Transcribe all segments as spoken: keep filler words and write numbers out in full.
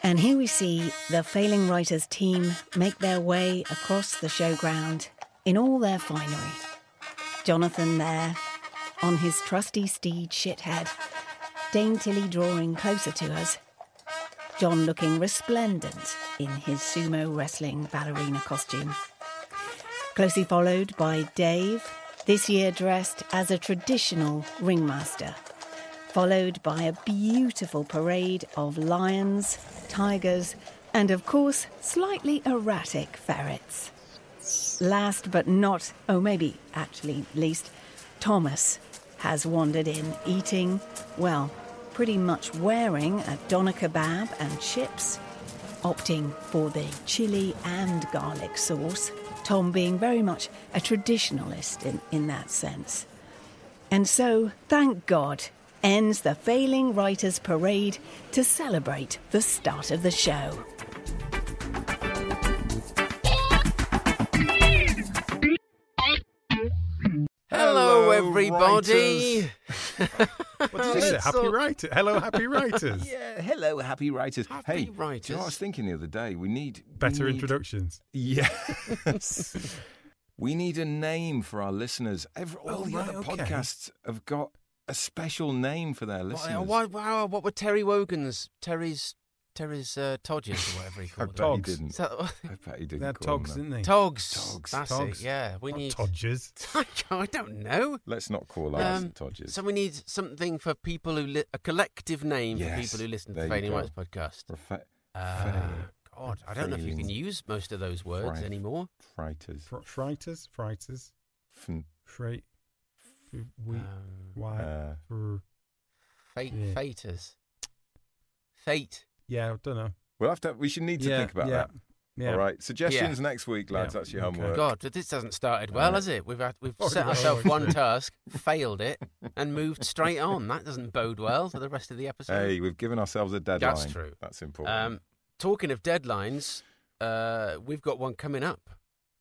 And here we see the Failing Writers team make their way across the showground in all their finery. Jonathan there, on his trusty steed Shithead, daintily drawing closer to us. John looking resplendent in his sumo wrestling ballerina costume. Closely followed by Dave, this year dressed as a traditional ringmaster, followed by a beautiful parade of lions, tigers, and of course, slightly erratic ferrets. Last but not, oh maybe actually least, Thomas has wandered in, eating, well, pretty much wearing a doner kebab and chips, opting for the chili and garlic sauce, Tom being very much a traditionalist in, in that sense. And so, thank God, ends the Failing Writers Parade to celebrate the start of the show. Hello, everybody. What did you say? Happy writers. Hello, happy writers. Yeah, hello, happy writers. Happy hey, writers. do you know what I was thinking the other day? We need... Better we need, introductions. Yes. We need a name for our listeners. Every, all Oh, the right, other okay. podcasts have got a special name for their listeners. What, what, what were Terry Wogan's, Terry's, Terry's uh, Todgers or whatever he I called bet he Togs. didn't. Is that- I bet he didn't They had call togs, them didn't they? Togs. Togs. That's Togs. it, yeah. We Not need... Todgers. I don't know. that. Let's not call ours Um, Todgers. So we need something for people who... Li- a collective name Yes, for people who listen to there the you Failing go. Writers podcast. Refa- Uh, Fail- God, I don't know if you can failing use most of those words Fright- anymore. Friters. Fr- Freiters. Freiters. Fn- Freight. f- We. Um, Why? uh, For, fate, Yeah. Faters. Fate. yeah, I don't know. we'll have to... We should need to yeah, think about yeah, that. Yeah. All right. Suggestions next week, lads. Yeah, That's your okay. homework. God, this hasn't started well, Uh, has it? We've had, we've Oh, set no, ourselves actually. one task, failed it, and moved straight on. That doesn't bode well for the rest of the episode. Hey, we've given ourselves a deadline. That's true. That's important. Um, talking of deadlines, uh, we've got one coming up.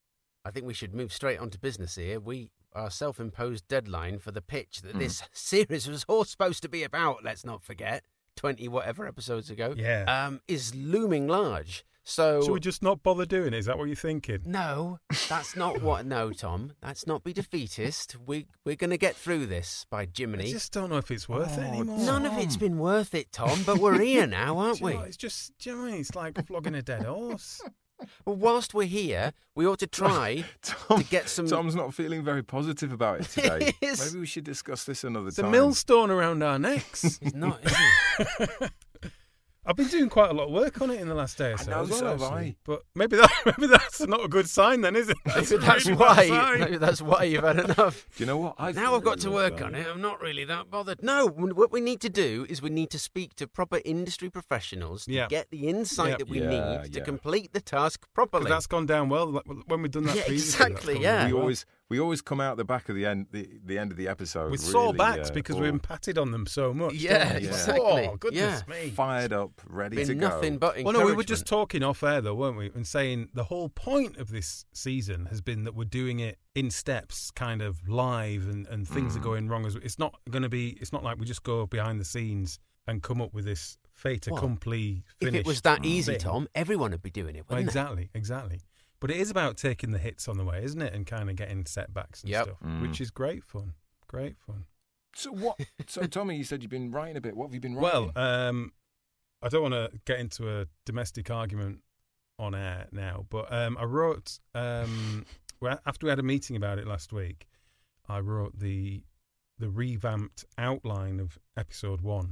I think we should move straight on to business here. We our self-imposed deadline for the pitch that Hmm. this series was all supposed to be about. Let's not forget, twenty whatever episodes ago. Yeah. Um, is looming large. So Should we just not bother doing it? Is that what you're thinking? no, that's not what. No, Tom, let's not be defeatist. We we're going to get through this by I Jiminy. just don't know if it's worth it Oh, anymore. None of it's been worth it, Tom. But we're here now, aren't Do you we? know what, it's just, do you know what I mean? It's like flogging a dead horse. Well, whilst we're here, we ought to try Tom, to get some. Tom's not feeling very positive about it today. It is. Maybe we should discuss this another It's a time. millstone around our necks. It's not, is it? I've been doing quite a lot of work on it in the last day or I so. know, as well, so have actually. I. But maybe that maybe that's not a good sign then, is it? Maybe a that's really bad why. sign. Maybe that's why you've had enough. Do you know what? I've Now I've got to really work bad on sign. it. I'm not really that bothered. No, what we need to do is we need to speak to proper industry professionals to Yeah. get the insight Yeah. that we Yeah, need to yeah. complete the task properly. Because that's gone down well like, when we've done that Yeah, previously. that's exactly, gone yeah. really we well. always we always come out the back of the end the, the end of the episode with really, sore backs uh, because all we've been patted on them so much. Yeah, don't we? exactly. Oh, goodness Yeah. me. fired up, ready been to go. nothing but Well, encouragement. no, we were just talking off air though, weren't we? And saying the whole point of this season has been that we're doing it in steps, kind of live, and, and things Mm. are going wrong. As it's not going to be. It's not like we just go behind the scenes and come up with this fait Well, accompli If finish. it was that easy, thing. Tom, everyone would be doing it, Well, wouldn't exactly, exactly. But it is about taking the hits on the way, isn't it? And kind of getting setbacks and Yep. stuff, Mm. which is great fun. Great fun. So what? So Tommy, you said you've been writing a bit. What have you been Well, writing? um, I don't want to get into a domestic argument on air now, but um, I wrote um, well, after we had a meeting about it last week. I wrote the the revamped outline of episode one,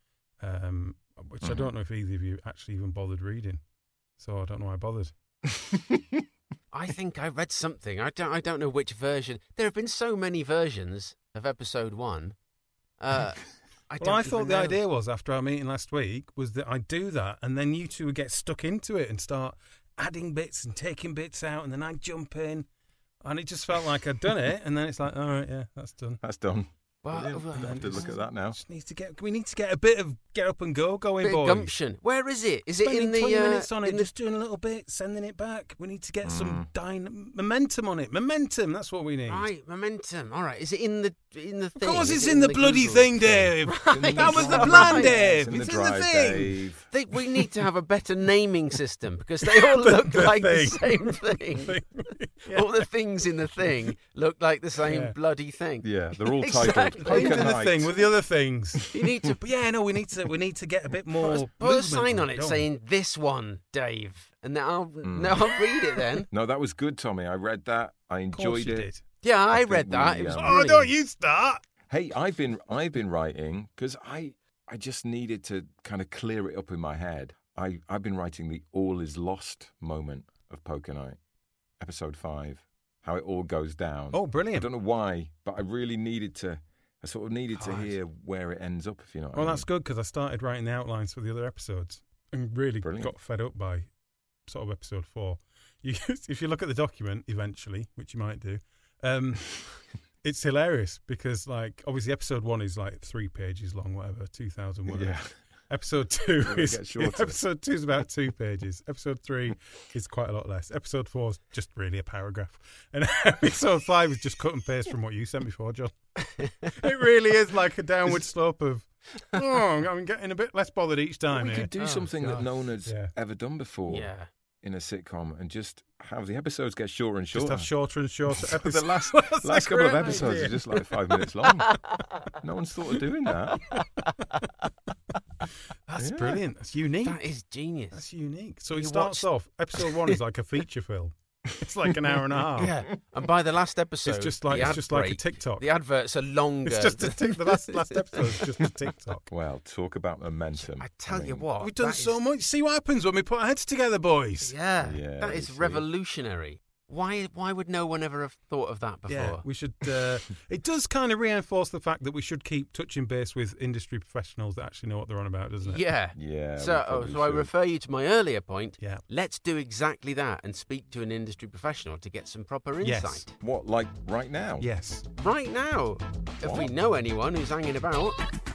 um, which I Mhm. don't know if either of you actually even bothered reading. So I don't know why I bothered. I think I read something. I don't. I don't know which version. There have been so many versions of episode one. Uh, I Well, don't I thought even the know. idea was after our meeting last week was that I'd do that, and then you two would get stuck into it and start adding bits and taking bits out, and then I'd jump in, and it just felt like I'd done it, and then it's like, all right, yeah, that's done. That's done. Well, Brilliant. well, I have to look at that now. Just need to get. We need to get a bit of get up and go going, bit boys. of gumption. Where is it? Is Spending it in the twenty uh, minutes on it, in the- just doing a little bit, sending it back. We need to get Mm. some dyna- momentum on it. Momentum. That's what we need. Right, momentum. All right, is it in the in the Of thing? course, Is it's it in the bloody Google thing, Dave. Right. That was the Right. plan, Dave. It's in the It's in the drive, thing. Dave. They, we need to have a better naming system because they all The- look the like thing. the same thing. Yeah. All the things in the thing look like the same Yeah. bloody thing. Yeah, they're all Exactly. titled Poker Into the Night. thing with the other things. You need to But yeah, no, we need to. We need to get a bit more. put a, put a movement sign on it don't we? saying "This one, Dave," and then I'll Mm. now I'll read it then. No, that was good, Tommy. I read that. I Of course enjoyed you it. did. Yeah, I, I think read that. we, It was um, Oh, brilliant. don't you start. Hey, I've been I've been writing because I I just needed to kind of clear it up in my head. I I've been writing the all is lost moment of Poker Night, episode five, how it all goes down. Oh, I brilliant. don't know why, but I really needed to. I sort of needed to God. hear where it ends up. If you know what Well, I mean. that's good because I started writing the outlines for the other episodes and really Brilliant. got fed up by sort of episode four. You, if you look at the document eventually, which you might do, um, it's hilarious because, like, obviously episode one is like three pages long, whatever, two thousand words. Yeah. Episode two Yeah, it is gets shorter. episode two is about two pages. Episode three is quite a lot less. Episode four is just really a paragraph, and episode five is just cut and paste from what you sent before, John. It really is like a downward slope of. Oh, I'm getting a bit less bothered each time. we here. could do Oh, something that God. no one has Yeah. ever done before Yeah. in a sitcom, and just have the episodes get shorter and Just shorter. have shorter and shorter So episodes. the last That's a last couple of great episodes idea. are just like five minutes long. No one's thought of doing that. That's Yeah. brilliant. That's unique. That is genius. That's unique. So it You starts watched- off. Episode one is like a feature film. It's like an hour and a half. Yeah, and by the last episode, It's just like the it's ad just like a break, TikTok. The adverts are longer. It's just a tick. The last last episode is just a TikTok. Well, talk about momentum. I tell you mean, what, We've done that so is- much. See what happens when we put our heads together, boys. Yeah, Yeah, that you is see. revolutionary. Why? Why would no one ever have thought of that before? Yeah, we should. Uh, it does kind of reinforce the fact that we should keep touching base with industry professionals that actually know what they're on about, doesn't it? Yeah. Yeah. we So, oh, probably so I should. refer you to my earlier point. Yeah. Let's do exactly that and speak to an industry professional to get some proper Yes. insight. What, like right now? Yes. Right now, if we What? know anyone who's hanging about.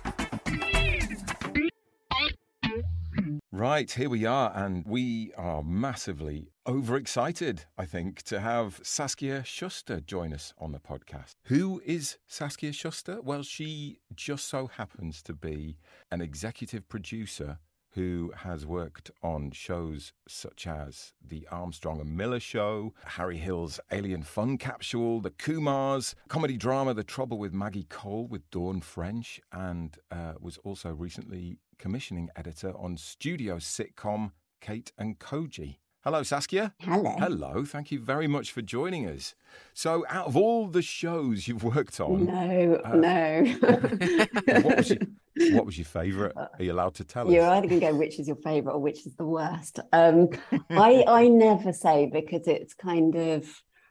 Right, here we are, and we are massively overexcited, I think, to have Saskia Schuster join us on the podcast. Who is Saskia Schuster? Well, she just so happens to be an executive producer who has worked on shows such as The Armstrong and Miller Show, Harry Hill's Alien Fun Capsule, The Kumars, comedy drama The Trouble with Maggie Cole with Dawn French, and uh, was also recently commissioning editor on studio sitcom Kate and Koji. Hello, Saskia. Hello. Hello. Thank you very much for joining us. So, out of all the shows you've worked on, No, uh, no. what was your, what was your favourite? Are you allowed to tell You're us? either going to go which is your favourite or which is the worst. Um, I I never say because it's kind of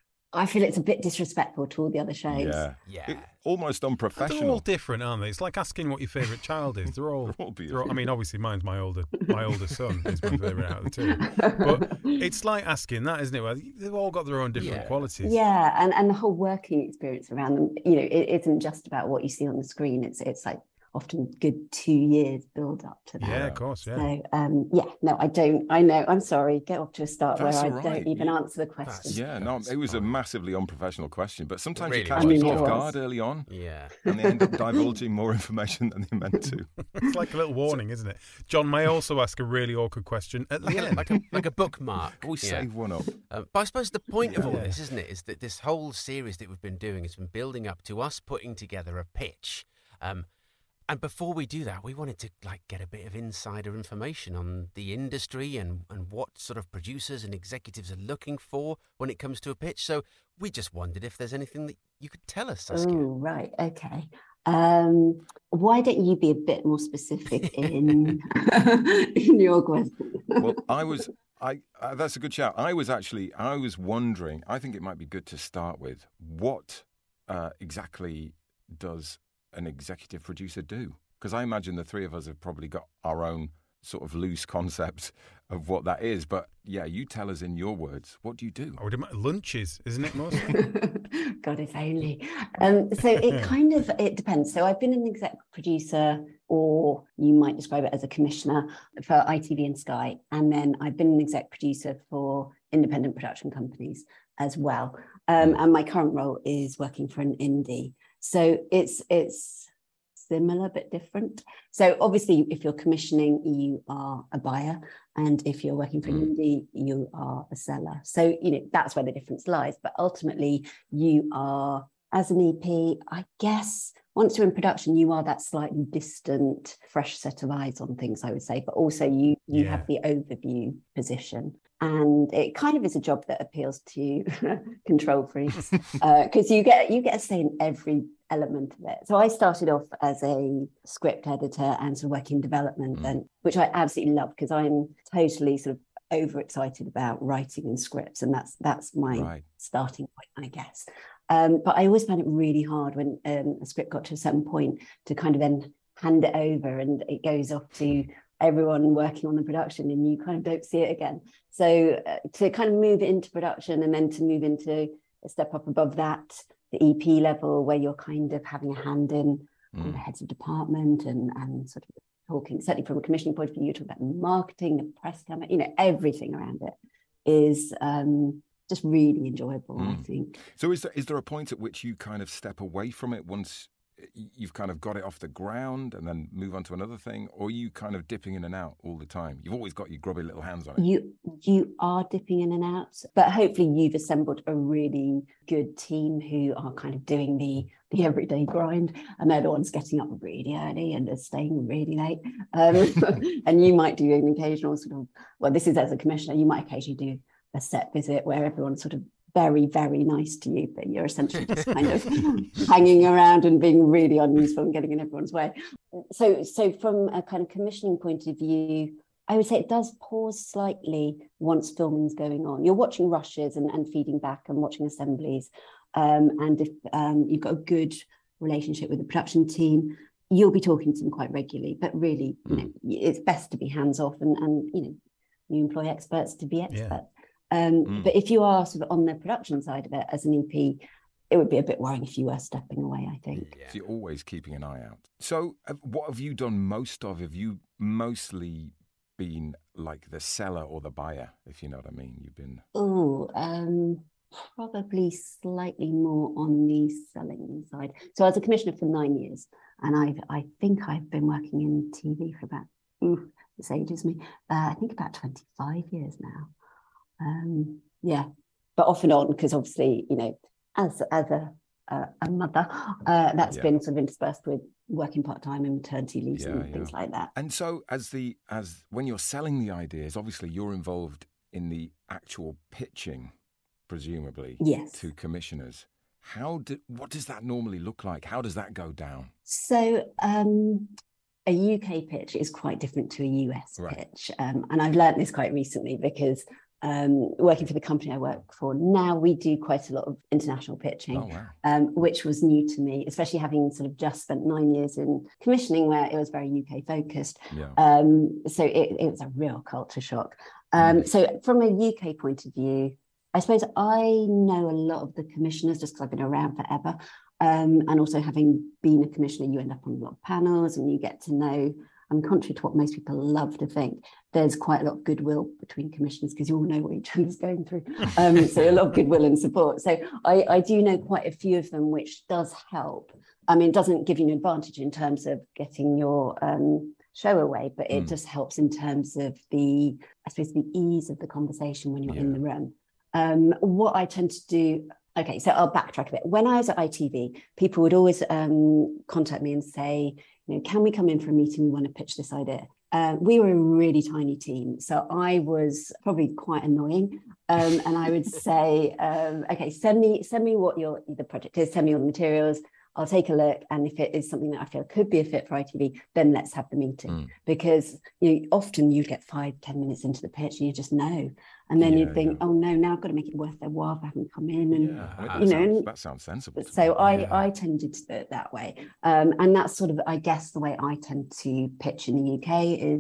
I feel it's a bit disrespectful to all the other shows. Yeah. Yeah. It- almost They're all unprofessional. different, aren't they? It's like asking what your favourite child is. They're all. They're all they're all- I beautiful. mean, obviously, mine's my older my older son is my favourite out of the two. But it's like asking that, isn't it? Well, they've all got their own different Yeah. qualities. Yeah, and, and the whole working experience around them, you know, it isn't just about what you see on the screen. It's it's like often good two years build up to that. Yeah, of course. Yeah. So um, yeah, no, I don't. I know. I'm sorry. Get off to a start That's where I all right. don't even You- answer the question. Yeah, no, it was a massively unprofessional question, but sometimes really you catch was. I mean, people it off was. guard early on, Yeah. and they end up divulging more information than they meant to. It's like a little warning, isn't it? John may also ask a really awkward question at the Like a, end. like a like a bookmark. Always Yeah. save one up. Um, but I suppose the point of all Yeah. this, isn't it, is that this whole series that we've been doing has been building up to us putting together a pitch. Um, and before we do that, we wanted to like get a bit of insider information on the industry and, and what sort of producers and executives are looking for when it comes to a pitch. So we just wondered if there's anything that you could tell us, Saskia. Oh, right. Okay. Um, why don't you be a bit more specific in in your question? Well, I was, I uh, that's a good shout. I was actually, I was wondering. I think it might be good to start with what uh, exactly does an executive producer do? Because I imagine the three of us have probably got our own sort of loose concept of what that is. But yeah, you tell us in your words, what do you do? I would imagine lunches, isn't it, mostly? God, if only. Um, so it kind of, it depends. So I've been an exec producer, or you might describe it as a commissioner for I T V and Sky. And then I've been an exec producer for independent production companies as well. Um, and my current role is working for an indie. So it's it's similar but different. So obviously, if you're commissioning, you are a buyer, and if you're working for an indie, you are a seller. So you know that's where the difference lies. But ultimately, you are, as an E P, I guess. Once you're in production, you are that slightly distant, fresh set of eyes on things, I would say. But also, you you Yeah. have the overview position. And it kind of is a job that appeals to control freaks, because uh, you get you get a say in every element of it. So I started off as a script editor and sort of working in development, mm. and which I absolutely love, because I'm totally sort of overexcited about writing and scripts, and that's that's my right. starting point, I guess. Um, but I always found it really hard when um, a script got to a certain point to kind of then hand it over, and it goes off to everyone working on the production, and you kind of don't see it again. So uh, to kind of move it into production, and then to move into a step up above that, the E P level, where you're kind of having a hand in mm. on the heads of department and, and sort of talking, certainly from a commissioning point of view, you talk about marketing, the press camera, you know, everything around it is um, just really enjoyable, mm. I think. So is there, is there a point at which you kind of step away from it once you've kind of got it off the ground and then move on to another thing, or are you kind of dipping in and out all the time? You've always got your grubby little hands on it. You you are dipping in and out, but hopefully you've assembled a really good team who are kind of doing the the everyday grind, and they're the ones getting up really early and are staying really late. Um, and you might do an occasional sort of, well, this is as a commissioner, you might occasionally do a set visit where everyone's sort of very, very nice to you, but you're essentially just kind of hanging around and being really unuseful and getting in everyone's way. So, so from a kind of commissioning point of view, I would say it does pause slightly once filming's going on. You're watching rushes and, and feeding back and watching assemblies. Um, and if um, you've got a good relationship with the production team, you'll be talking to them quite regularly. But really, you know, it's best to be hands off, and, and you know, you employ experts to be experts. Yeah. Um, mm. But if you are sort of on the production side of it as an E P, it would be a bit worrying if you were stepping away, I think. Yeah. So you're always keeping an eye out. So uh, what have you done most of? Have you mostly been like the seller or the buyer, if you know what I mean? You've been... Oh, um, probably slightly more on the selling side. So I was a commissioner for nine years, and I've, I think I've been working in T V for about, ooh, this ages me, uh, I think about twenty-five years now. Um, yeah, but off and on, because obviously, you know, as as a uh, a mother, uh, that's yeah. been sort of interspersed with working part time and maternity leaves yeah, and yeah. things like that. And so, as the as when you're selling the ideas, obviously you're involved in the actual pitching, presumably, yes. to commissioners. How do what does that normally look like? How does that go down? So. Um, A U K pitch is quite different to a U S right. pitch, um, and I've learned this quite recently because. Um, working for the company I work for now, we do quite a lot of international pitching, oh, wow. um, which was new to me, especially having sort of just spent nine years in commissioning where it was very U K focused. Yeah. Um, so it, it was a real culture shock. Um, mm. So from a U K point of view, I suppose I know a lot of the commissioners just because I've been around forever. Um, and also having been a commissioner, you end up on a lot of panels and you get to know, and contrary to what most people love to think, there's quite a lot of goodwill between commissioners because you all know what each other's going through. Um, so a lot of goodwill and support. So I, I do know quite a few of them, which does help. I mean, it doesn't give you an advantage in terms of getting your um, show away, but it mm. just helps in terms of the, I suppose, the ease of the conversation when you're yeah. in the room. Um, what I tend to do, okay, so I'll backtrack a bit. When I was at I T V, people would always um, contact me and say, you know, can we come in for a meeting? We want to pitch this idea. Uh, we were a really tiny team, so I was probably quite annoying. Um, and I would say, um, okay, send me send me what your the project is, send me all the materials. I'll take a look, and if it is something that I feel could be a fit for I T V, then let's have the meeting. Mm. Because you know, often you get five, ten minutes into the pitch, and you just know, and then yeah, you think, yeah. oh no, now I've got to make it worth their while for having come in, and yeah, you know, sounds, that sounds sensible. So I, yeah. I tended to do it that way, um, and that's sort of, I guess, the way I tend to pitch in the U K is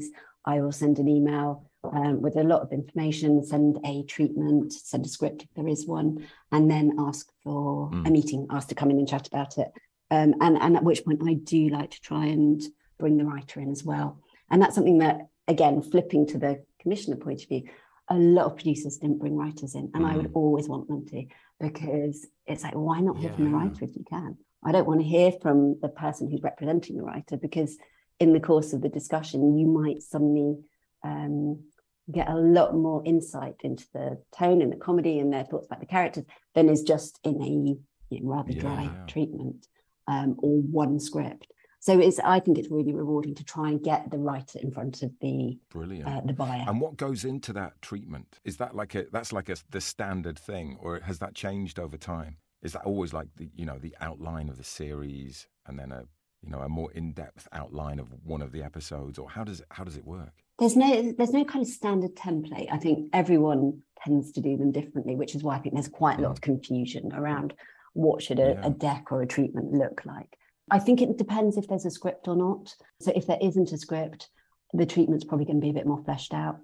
I will send an email um, with a lot of information, send a treatment, send a script if there is one, and then ask for mm. a meeting, ask to come in and chat about it. Um, and, and at which point I do like to try and bring the writer in as well. And that's something that, again, flipping to the commissioner point of view, a lot of producers didn't bring writers in, and mm. I would always want them to, because it's like, why not hear yeah. from the writer if you can? I don't want to hear from the person who's representing the writer, because in the course of the discussion, you might suddenly um, get a lot more insight into the tone and the comedy and their thoughts about the characters than is just in a you know, rather dry yeah. treatment um, or one script. So it's, I think it's really rewarding to try and get the writer in front of the Brilliant. Uh, the buyer. And what goes into that treatment? Is that like a that's like a the standard thing, or has that changed over time? Is that always like the you know the outline of the series and then a you know a more in-depth outline of one of the episodes, or how does it how does it work? There's no there's no kind of standard template. I think everyone tends to do them differently, which is why I think there's quite a lot of confusion around what should a, yeah. a deck or a treatment look like. I think it depends if there's a script or not. So if there isn't a script, the treatment's probably going to be a bit more fleshed out.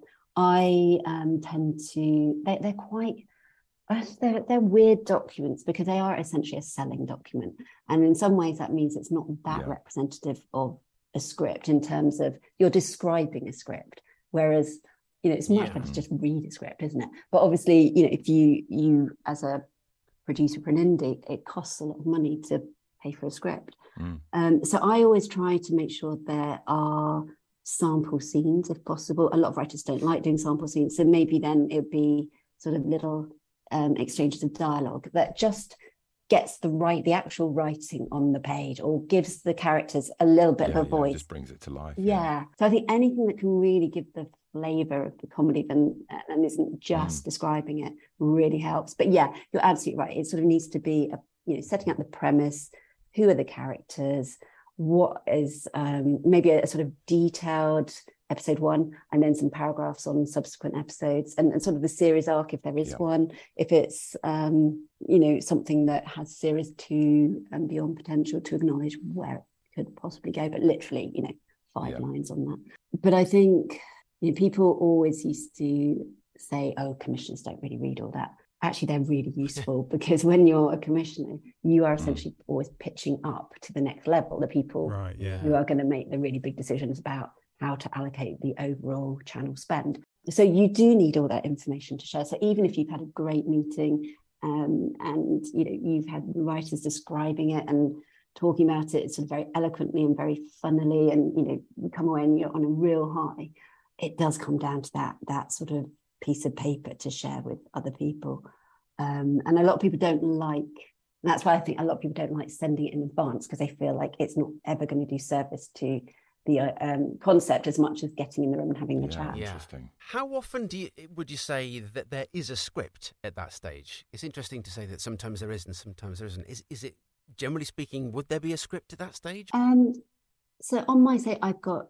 I um, tend to, they, they're quite, they're, they're weird documents because they are essentially a selling document. And in some ways that means it's not that yeah. representative of a script in terms of you're describing a script. Whereas, you know, it's much yeah. better to just read a script, isn't it? But obviously, you know, if you, you as a producer for an indie, it costs a lot of money to pay for a script. Mm. Um, so I always try to make sure there are sample scenes if possible. A lot of writers don't like doing sample scenes, so maybe then it would be sort of little um, exchanges of dialogue that just gets the right, the actual writing on the page, or gives the characters a little bit yeah, of a voice. Yeah, just brings it to life. Yeah. yeah. So I think anything that can really give the flavour of the comedy then and isn't just mm. describing it really helps. But yeah, you're absolutely right. It sort of needs to be a, you know setting up the premise. Who are the characters? What is um, maybe a, a sort of detailed episode one, and then some paragraphs on subsequent episodes, and, and sort of the series arc if there is yeah. one. If it's um, you know something that has series two and beyond potential, to acknowledge where it could possibly go, but literally you know five yeah. lines on that. But I think you know, people always used to say, "Oh, commissioners don't really read all that." Actually, they're really useful because when you're a commissioner, you are essentially mm. always pitching up to the next level, the people right, yeah. who are going to make the really big decisions about how to allocate the overall channel spend. So you do need all that information to share. So even if you've had a great meeting um, and you know you've had writers describing it and talking about it sort of very eloquently and very funnily, and you know you come away and you're on a real high, it does come down to that that sort of piece of paper to share with other people. Um, and a lot of people don't like, that's why I think a lot of people don't like sending it in advance, because they feel like it's not ever going to do service to the uh, um, concept as much as getting in the room and having the yeah, chat. Yeah. Interesting. How often do you, would you say that there is a script at that stage? It's interesting to say that sometimes there is and sometimes there isn't. Is, is it, generally speaking, would there be a script at that stage? Um, so on my site, I've got,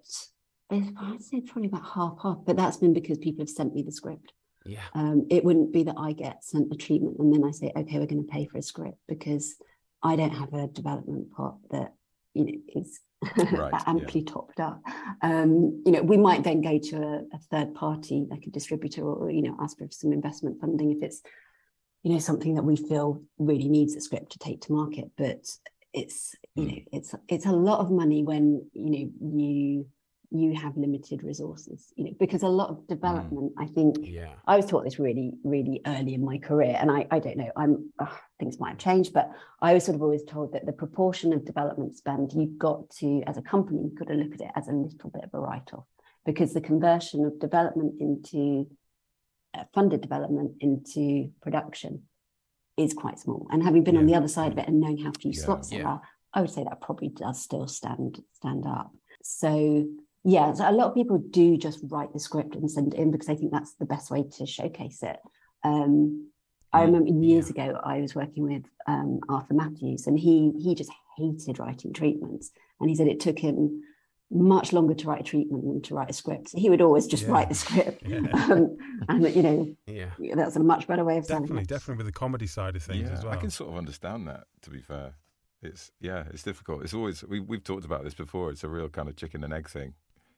I'd say probably about half half, but that's been because people have sent me the script. Yeah. Um, it wouldn't be that I get sent a treatment and then I say, okay, we're going to pay for a script, because I don't have a development pot that you know is right, amply yeah. topped up. Um, you know, we might then go to a, a third party, like a distributor, or you know, ask for some investment funding if it's you know something that we feel really needs a script to take to market. But it's you know, it's it's a lot of money when you know you. you have limited resources, you know, because a lot of development, mm. I think, yeah. I was taught this really, really early in my career, and I, I don't know, I'm uh, things might have changed, but I was sort of always told that the proportion of development spend, you've got to, as a company, you've got to look at it as a little bit of a write-off, because the conversion of development into uh, funded development into production is quite small. And having been yeah. on the other side of it and knowing how few yeah. slots there yeah. are, I would say that probably does still stand stand up. So yeah, so a lot of people do just write the script and send it in because they think that's the best way to showcase it. Um, I remember years yeah. ago, I was working with um, Arthur Matthews, and he he just hated writing treatments. And he said it took him much longer to write a treatment than to write a script. So he would always just yeah. write the script. Yeah. Um, and, you know, yeah. that's a much better way of definitely, selling it. Definitely with the comedy side of things yeah, as well. I can sort of understand that, to be fair. It's, yeah, it's difficult. It's always, we, we've talked about this before. It's a real kind of chicken and egg thing.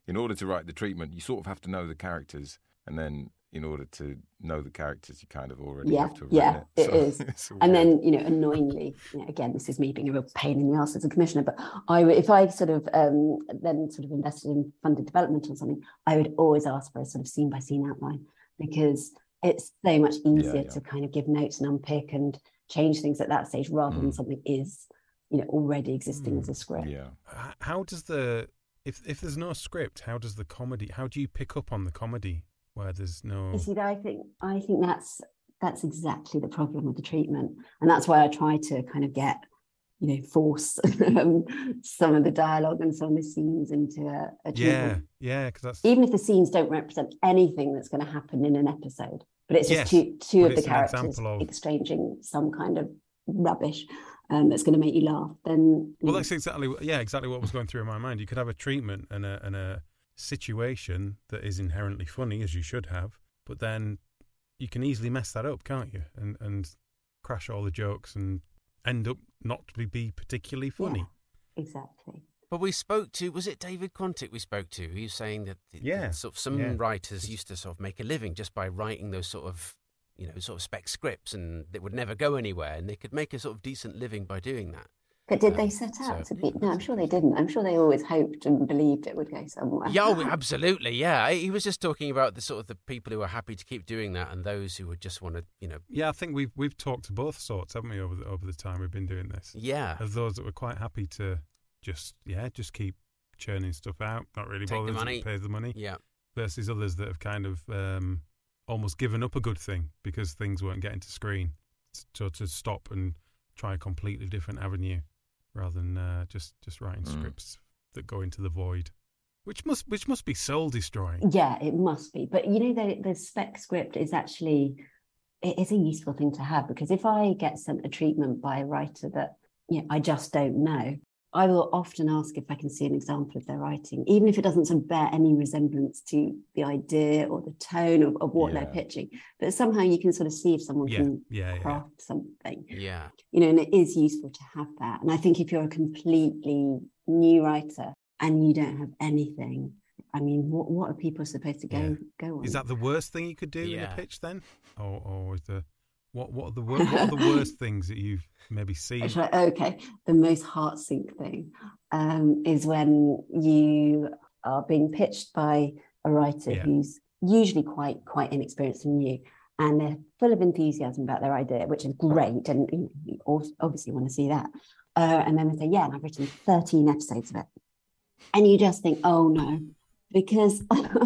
in order to write the treatment, you sort of have to know the characters, and then in order to know the characters, you kind of already yeah, have to have yeah, it. it So, is. And then, you know, annoyingly, you know, again, this is me being a real pain in the arse as a commissioner, but I would, if I sort of um, then sort of invested in funded development or something, I would always ask for a sort of scene by scene outline, because it's so much easier yeah, yeah. to kind of give notes and unpick and change things at that stage rather mm. than something is, you know, already existing mm. as a script. Yeah. How does the, if if there's no script, how does the comedy, how do you pick up on the comedy where there's no... You see, I think I think that's that's exactly the problem with the treatment, and that's why I try to kind of get, you know, force um, some of the dialogue and some of the scenes into a, a treatment. Yeah, yeah, because that's... Even if the scenes don't represent anything that's going to happen in an episode, but it's just yes, two two of the characters of... exchanging some kind of rubbish um, that's going to make you laugh, then... Well, that's exactly, yeah, exactly what was going through my mind. You could have a treatment and a and a situation that is inherently funny, as you should have, but then you can easily mess that up, can't you? And and crash all the jokes and end up not to be particularly funny. Yeah, exactly. But we spoke to, was it David Quantick we spoke to? He was saying that, yeah, that sort of some yeah. writers used to sort of make a living just by writing those sort of, you know, sort of spec scripts, and they would never go anywhere, and they could make a sort of decent living by doing that. But did um, they set out so, to be? No, I'm sure they didn't. I'm sure they always hoped and believed it would go somewhere. Yeah, oh, absolutely. Yeah, he was just talking about the sort of the people who are happy to keep doing that, and those who would just want to, you know. Yeah, I think we've we've talked to both sorts, haven't we, over the over the time we've been doing this? Yeah, of those that were quite happy to just yeah just keep churning stuff out, not really Take bothered the money. to pay the money. Yeah, versus others that have kind of um, almost given up a good thing because things weren't getting to screen, so to stop and try a completely different avenue, rather than uh, just just writing mm. scripts that go into the void, which must which must be soul destroying. Yeah, it must be. But you know, the the spec script is actually it is a useful thing to have, because if I get sent a treatment by a writer that you know I just don't know, I will often ask if I can see an example of their writing, even if it doesn't sort of bear any resemblance to the idea or the tone of, of what yeah. they're pitching. But somehow you can sort of see if someone yeah. can yeah, craft yeah. something. Yeah. You know, and it is useful to have that. And I think if you're a completely new writer and you don't have anything, I mean, what what are people supposed to go yeah. go on? Is that the worst thing you could do yeah. in a pitch then? Or, or is the what what are the what are the worst things that you've maybe seen? Okay, the most heart sink thing um, is when you are being pitched by a writer yeah. who's usually quite quite inexperienced and new, and they're full of enthusiasm about their idea, which is great, and you obviously want to see that. Uh, and then they say, "Yeah, and I've written thirteen episodes of it," and you just think, "Oh no." Because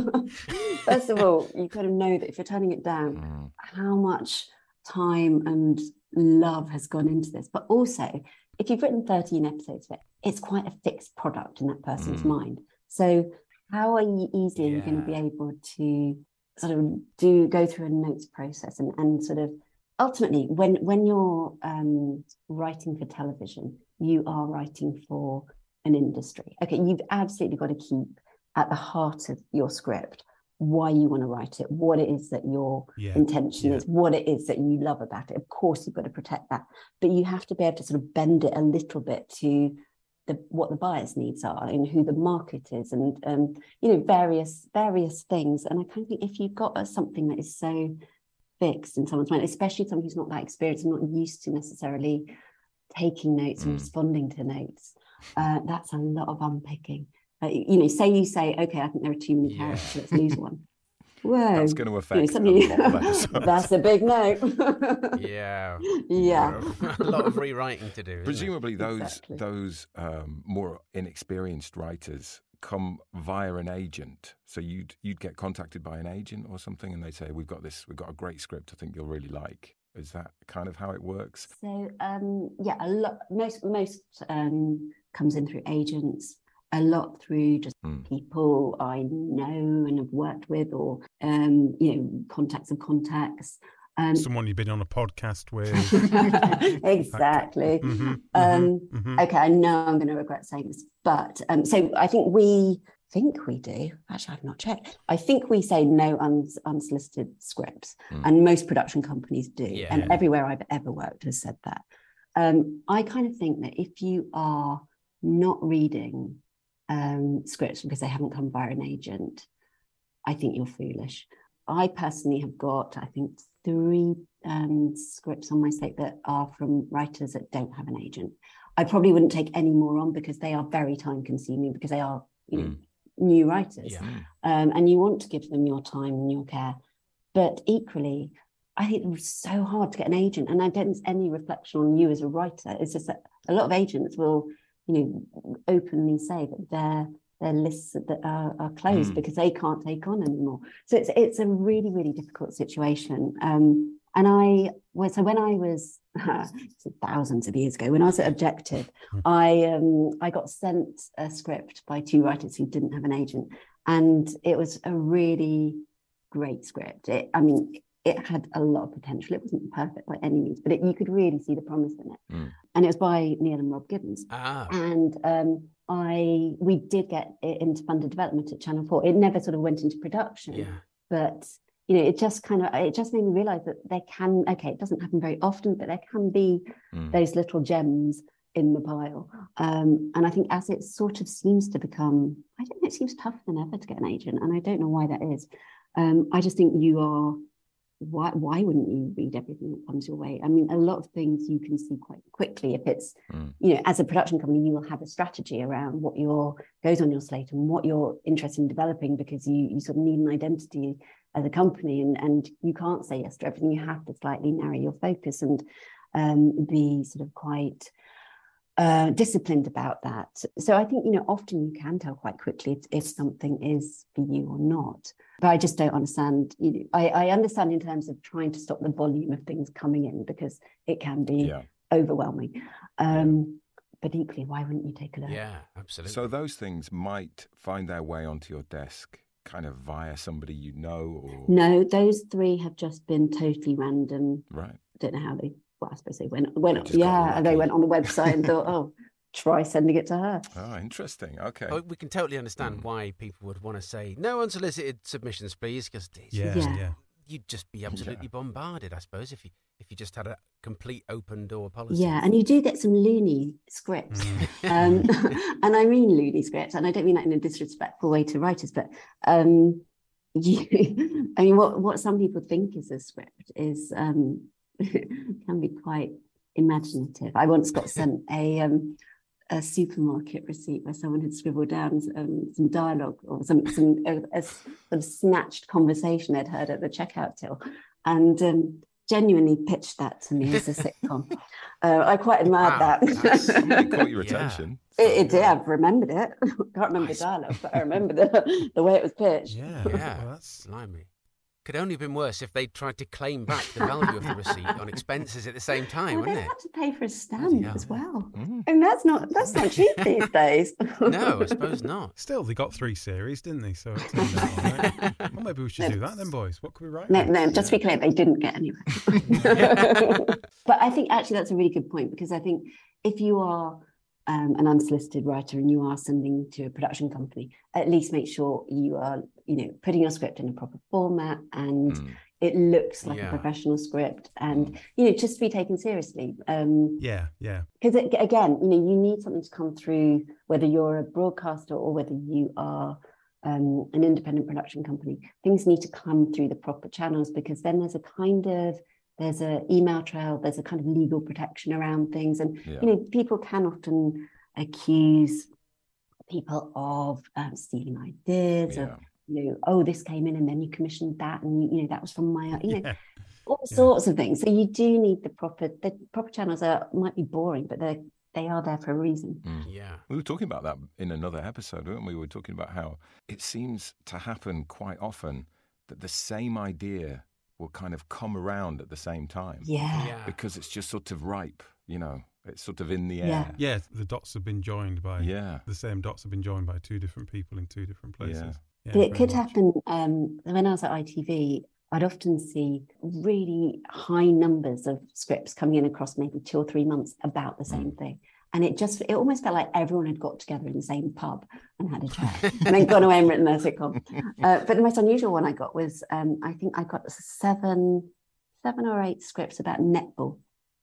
first of all, you kind of know that if you're turning it down, mm. how much time and love has gone into this. But also, if you've written thirteen episodes of it, it's quite a fixed product in that person's mm. mind. So how are you easily yeah. going to be able to sort of do go through a notes process and, and sort of ultimately when when you're um, writing for television, you are writing for an industry. Okay, you've absolutely got to keep at the heart of your script why you want to write it, what it is that your yeah, intention yeah. is, what it is that you love about it. Of course, you've got to protect that, but you have to be able to sort of bend it a little bit to the what the buyer's needs are and who the market is, and um, you know, various various things. And I kind of think if you've got a, something that is so fixed in someone's mind, especially someone who's not that experienced and not used to necessarily taking notes mm. and responding to notes, uh, that's a lot of unpicking. Uh, you know, say you say, okay, I think there are too many yeah. characters, let's lose one. Whoa. That's going to affect you know, a lot of episodes. That's a big no. yeah. Yeah. A lot of rewriting to do. Presumably those exactly. those um, more inexperienced writers come via an agent. So you'd you'd get contacted by an agent or something, and they say, we've got this, we've got a great script I think you'll really like. Is that kind of how it works? So um, yeah, a lot most most um, comes in through agents. A lot through just mm. people I know and have worked with, or um, you know, contacts of contacts. Um, Someone you've been on a podcast with. Exactly. Mm-hmm, um, mm-hmm. Okay, I know I'm going to regret saying this, but um, so I think we think we do. Actually, I've not checked. I think we say no uns- unsolicited scripts, mm. and most production companies do, yeah. and everywhere I've ever worked has said that. Um, I kind of think that if you are not reading um, scripts because they haven't come via an agent, I think you're foolish. I personally have got, I think, three um, scripts on my slate that are from writers that don't have an agent. I probably wouldn't take any more on because they are very time consuming, because they are, you know, mm. new writers. Yeah. Um, and you want to give them your time and your care. But equally, I think it was so hard to get an agent. And I don't think any reflection on you as a writer. It's just that a lot of agents will, you know, openly say that their their lists that are, are closed mm. because they can't take on anymore. So it's it's a really, really difficult situation. Um, and I was, so when I was thousands of years ago, when I was at Objective, mm. I um, I got sent a script by two writers who didn't have an agent. And it was a really great script. It, I mean, it had a lot of potential. It wasn't perfect by any means, but it, you could really see the promise in it. Mm. And it was by Neil and Rob Gibbons. Ah. And um, I we did get it into funded development at Channel four. It never sort of went into production, yeah. but you know, it just kind of it just made me realise that there can okay, it doesn't happen very often, but there can be mm. those little gems in the pile. Um, and I think as it sort of seems to become, I don't know, it seems tougher than ever to get an agent, and I don't know why that is. Um, I just think you are. Why why wouldn't you read everything that comes your way? I mean, a lot of things you can see quite quickly. If it's, mm. you know, as a production company, you will have a strategy around what your goes on your slate and what you're interested in developing, because you you sort of need an identity as a company, and and you can't say yes to everything. You have to slightly narrow your focus and um, be sort of quite uh, disciplined about that. So I think, you know, often you can tell quite quickly if, if something is for you or not. But I just don't understand, you know, I, I understand in terms of trying to stop the volume of things coming in, because it can be yeah. overwhelming. Um, but equally, why wouldn't you take a look? Yeah, absolutely. So those things might find their way onto your desk kind of via somebody you know? Or... No, those three have just been totally random. Right. I don't know how they, well, I suppose they went, went yeah, they went on the website and thought, oh, try sending it to her. Oh, interesting. Okay. Oh, we can totally understand mm. why people would want to say no unsolicited submissions, please, because yeah, yeah. yeah. you'd just be absolutely yeah. bombarded, I suppose, if you if you just had a complete open door policy. Yeah, and you do get some loony scripts, mm. um, and I mean loony scripts, and I don't mean that in a disrespectful way to writers, but um, you, I mean, what what some people think is a script is um, can be quite imaginative. I once got sent a. Um, a supermarket receipt where someone had scribbled down um, some dialogue or some, some a, a sort of snatched conversation they'd heard at the checkout till, and um, genuinely pitched that to me as a sitcom. uh, I quite admired wow, that. Somebody caught your attention. Yeah. It, it did. I've remembered it. Can't remember nice. the dialogue, but I remember the, the way it was pitched. Yeah, yeah, well, that's slimy. Could only have been worse if they'd tried to claim back the value of the receipt on expenses at the same time, well, wouldn't they it? had to pay for a stamp yeah. as well, mm. and that's not that's not cheap these days. No, I suppose not. Still, they got three series, didn't they? So it turned out all right. Well, maybe we should no, do that then, boys. What could we write? No, no. Just to be clear, they didn't get anywhere. But I think actually that's a really good point, because I think if you are Um, an unsolicited writer and you are sending to a production company, at least make sure you are, you know, putting your script in a proper format and mm. it looks like yeah. a professional script, and mm. you know, just to be taken seriously. Um, yeah, yeah. Because again, you know, you need something to come through, whether you're a broadcaster or whether you are um, an independent production company. Things need to come through the proper channels, because then there's a kind of There's an email trail, there's a kind of legal protection around things. And, yeah. you know, people can often accuse people of um, stealing ideas, yeah. of, you know, oh, this came in and then you commissioned that, and, you know, that was from my, you know, yeah. all yeah. sorts of things. So you do need the proper, the proper channels are, might be boring, but they're, they are there for a reason. Mm. Yeah. We were talking about that in another episode, weren't we? We were talking about how it seems to happen quite often that the same idea will kind of come around at the same time. Yeah. yeah. Because it's just sort of ripe, you know, it's sort of in the air. Yeah, yeah the dots have been joined by, yeah. the same dots have been joined by two different people in two different places. Yeah. Yeah, but it could much. happen, um, when I was at I T V, I'd often see really high numbers of scripts coming in across maybe two or three months about the same mm. thing. And it just, it almost felt like everyone had got together in the same pub and had a chat and then gone away and written their sitcom. Uh, but the most unusual one I got was, um, I think I got seven, seven or eight scripts about netball.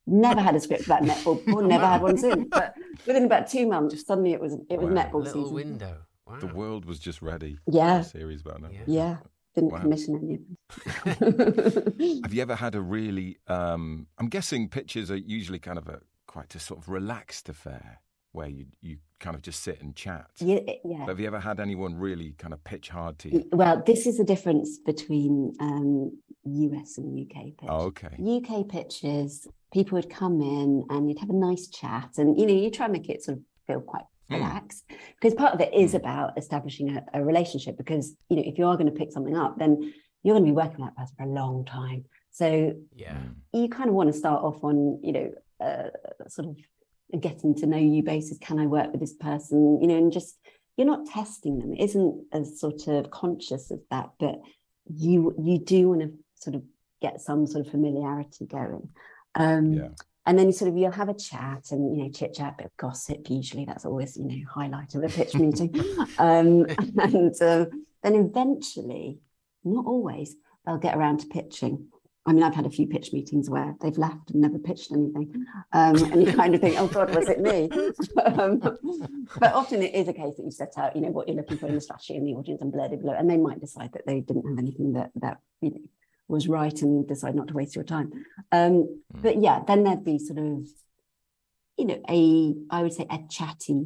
Never had a script about netball before, never had one since. But within about two months, suddenly it was it was Wow. netball Little season. window. Wow. The world was just ready Yeah. for a series about that. Yeah. Yeah, didn't Wow. commission any of them. Have you ever had a really, um, I'm guessing pitches are usually kind of a quite a sort of relaxed affair where you, you kind of just sit and chat. yeah, yeah. Have you ever had anyone really kind of pitch hard to you? Well, this is the difference between um, U S and U K pitch. Oh, okay. U K pitches, people would come in and you'd have a nice chat, and you know, you try and make it sort of feel quite Mm. relaxed, because part of it is Mm. about establishing a, a relationship. Because you know, if you are going to pick something up, then you're going to be working with that person for a long time. So Yeah. Mm. you kind of want to start off on, you know, uh, sort of a getting to know you basis. Can I work with this person? You know, and just, you're not testing them. It isn't as sort of conscious of that, but you you do want to sort of get some sort of familiarity going. Um, Yeah. And then you sort of, you'll have a chat and, you know, chit chat, bit of gossip. Usually that's always, you know, highlight of a pitch meeting. Um, and uh, then eventually, not always, they'll get around to pitching. I mean, I've had a few pitch meetings where they've left and never pitched anything. Um, and you kind of think, oh God, was it me? um, but often it is a case that you set out, you know, what you're looking for in the strategy and the audience and blah, blah, blah. And they might decide that they didn't have anything that, that you know, was right and decide not to waste your time. Um, Mm. but yeah, then there'd be sort of, you know, a, I would say a chatty,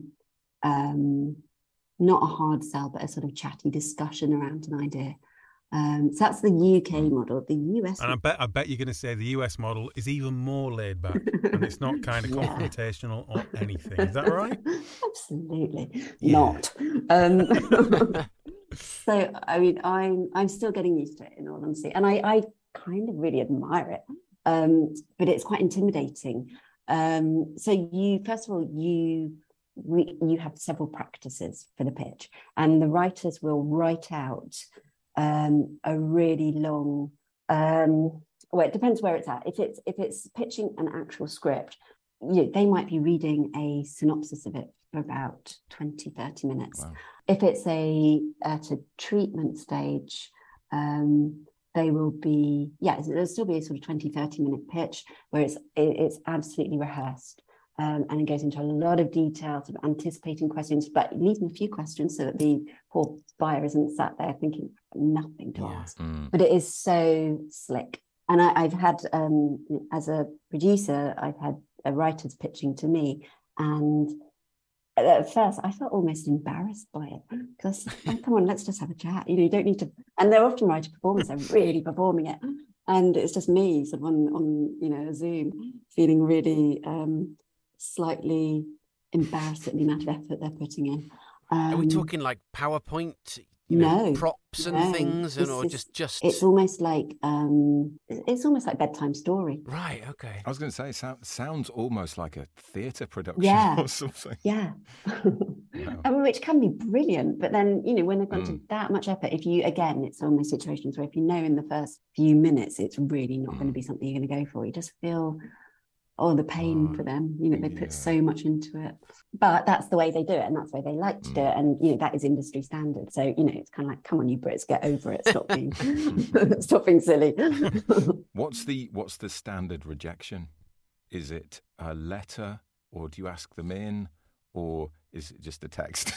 um, not a hard sell, but a sort of chatty discussion around an idea. Um, so that's the U K model. The U S And I bet I bet you're going to say the U S model is even more laid back, and it's not kind of Yeah. confrontational or anything. Is that right? Absolutely Yeah. not. Um, so I mean, I'm I'm still getting used to it, in all honesty, and I I kind of really admire it, um, but it's quite intimidating. Um, so you first of all you we, you have several practices for the pitch, and the writers will write out um, a really long. Um, well, it depends where it's at. If it's if it's pitching an actual script, you know, they might be reading a synopsis of it for about twenty, thirty minutes. Wow. If it's a at a treatment stage, um, they will be, yeah, there'll still be a sort of twenty, thirty minute pitch where it's it, it's absolutely rehearsed. Um, and it goes into a lot of detail, sort of anticipating questions, but leaving a few questions so that the poor buyer isn't sat there thinking nothing to Yeah. ask. Mm. But it is so slick. And I, I've had, um, as a producer, I've had uh, writers pitching to me, and at first I felt almost embarrassed by it, because oh, come on, let's just have a chat. You know, you don't need to. And they're often writing performance; they're really performing it, and it's just me sort of on, on you know, Zoom, feeling really um, slightly embarrassed at the amount of effort they're putting in. Um, Are we talking like PowerPoint, you know, no, props and no, things, and this or is- just just It's almost like um, it's almost like bedtime story. right? Okay. I was going to say, it sound, sounds almost like a theatre production Yeah. or something. Yeah. Wow. I mean, which can be brilliant, but then, you know, when they've gone to Mm. that much effort, if you, again, it's one of those situations where if you know in the first few minutes it's really not going to Mm. be something you're going to go for, you just feel, oh, the pain Oh, for them, you know, they yeah. put so much into it. But that's the way they do it, and that's the way they like to do it, and, you know, that is industry standard. So, you know, it's kind of like, come on, you Brits, get over it, stop being, stop being silly. What's the what's the standard rejection? Is it a letter, or do you ask them in, or is it just a text?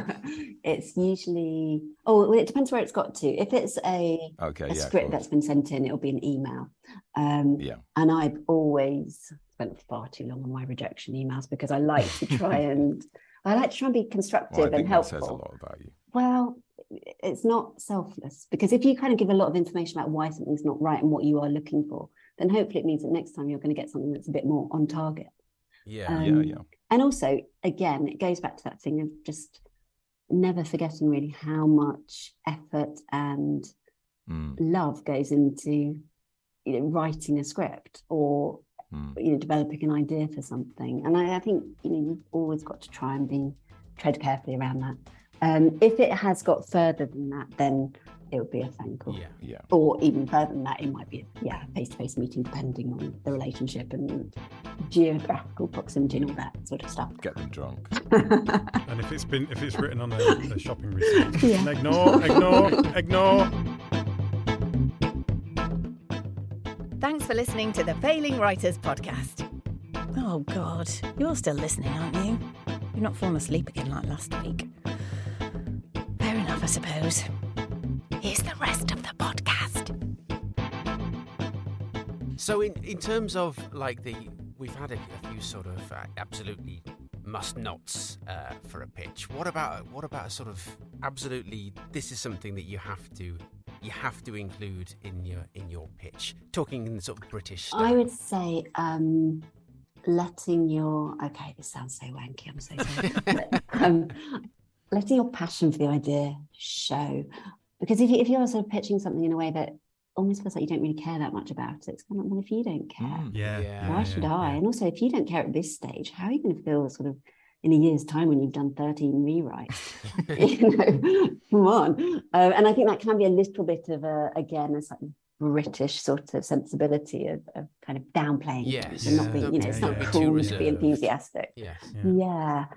It's usually, oh, well, it depends where it's got to. If it's a, Okay, a yeah, of script course. that's been sent in, it'll be an email. Um, Yeah. And I've always spent far too long on my rejection emails, because I like to try and I like to try and be constructive Well, I think and that helpful. says a lot about you. Well, it's not selfless, because if you kind of give a lot of information about why something's not right and what you are looking for, then hopefully it means that next time you're going to get something that's a bit more on target. Yeah. Um, yeah, yeah. And also, again, it goes back to that thing of just never forgetting really how much effort and Mm, love goes into, you know, writing a script or, mm. you know, developing an idea for something. And I, I think, you know, you've always got to try and be tread carefully around that. Um, if it has got further than that, then it would be a phone call. Yeah. Yeah. Or even further than that, it might be a yeah, face-to-face meeting, depending on the relationship and geographical proximity and all that sort of stuff. Get them drunk. And if it's been if it's written on a, a shopping receipt, Yeah. ignore, ignore, ignore. Thanks for listening to the Failing Writers podcast. Oh, God. You're still listening, aren't you? You've not fallen asleep again like last week. Fair enough, I suppose. Here's the rest of the podcast. So in, in terms of, like, the... We've had a, a few sort of uh, absolutely must-nots uh, for a pitch. What about what about a sort of absolutely, this is something that you have to... you have to include in your in your pitch, talking in the sort of British style? I would say um, letting your, okay, this sounds so wanky, I'm so sorry. but, um, letting your passion for the idea show. Because if, you, if you're sort of pitching something in a way that almost feels like you don't really care that much about it, it's kind of, well, if you don't care, Mm, yeah, Yeah. why yeah, should yeah, I? yeah. And also, if you don't care at this stage, how are you going to feel sort of in a year's time when you've done thirteen rewrites? you know, come on. Um, and I think that can be a little bit of a, again, a sort of British sort of sensibility of, of kind of downplaying Yes. things and not being, you know, Yeah, it's yeah, not yeah. cool Too to be reserved. enthusiastic. Yes. Yeah. Yeah.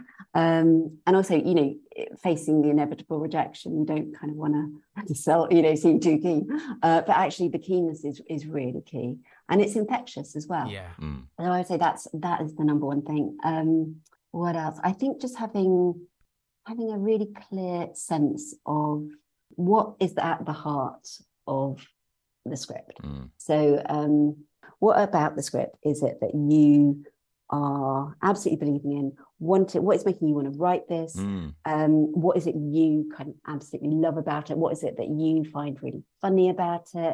Um, and also, you know, facing the inevitable rejection, you don't kind of want to sell, you know, seem too keen. Uh, but actually the keenness is, is really key. And it's infectious as well. Yeah. Mm. So I would say that's that is the number one thing. Um, what else? I think just having having a really clear sense of what is at the heart of the script. Mm. So um, what about the script is it that you are absolutely believing in, want it, what is making you want to write this? Mm. Um, what is it you kind of absolutely love about it? What is it that you find really funny about it?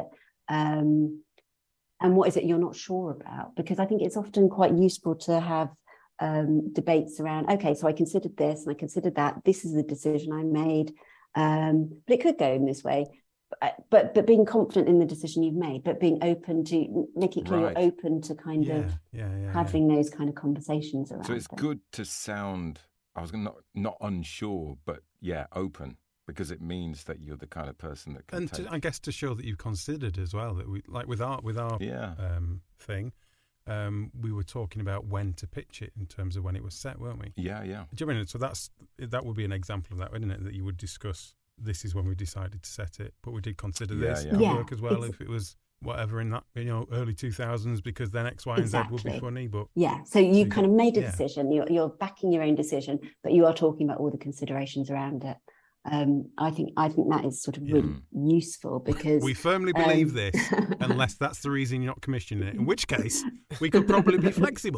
Um, and what is it you're not sure about? Because I think it's often quite useful to have um, debates around, okay, so I considered this and I considered that, this is the decision I made, um, but it could go in this way. But but being confident in the decision you've made, but being open to, make it clear Right. you're open to kind Yeah, of yeah, yeah, yeah. having those kind of conversations around So it's it. good to sound, I was gonna not, not unsure, but yeah, open, because it means that you're the kind of person that can And take... to, I guess to show that you've considered as well that we like with our with our Yeah. um, thing, um, we were talking about when to pitch it in terms of when it was set, weren't we? Yeah, yeah. Do you mean so? That's that would be an example of that, wouldn't it? That you would discuss. This is when we decided to set it, but we did consider Yeah, this yeah. could Yeah, work as well it's- if it was whatever in that you know early two thousands, because then X, Y, and Z would be Exactly. funny. But Yeah, so you you kind got- of made a yeah. decision, you're, you're backing your own decision, but you are talking about all the considerations around it. Um, I think I think that is sort of really useful because we firmly believe um, this, unless that's the reason you're not commissioning it. In which case, we could probably be flexible.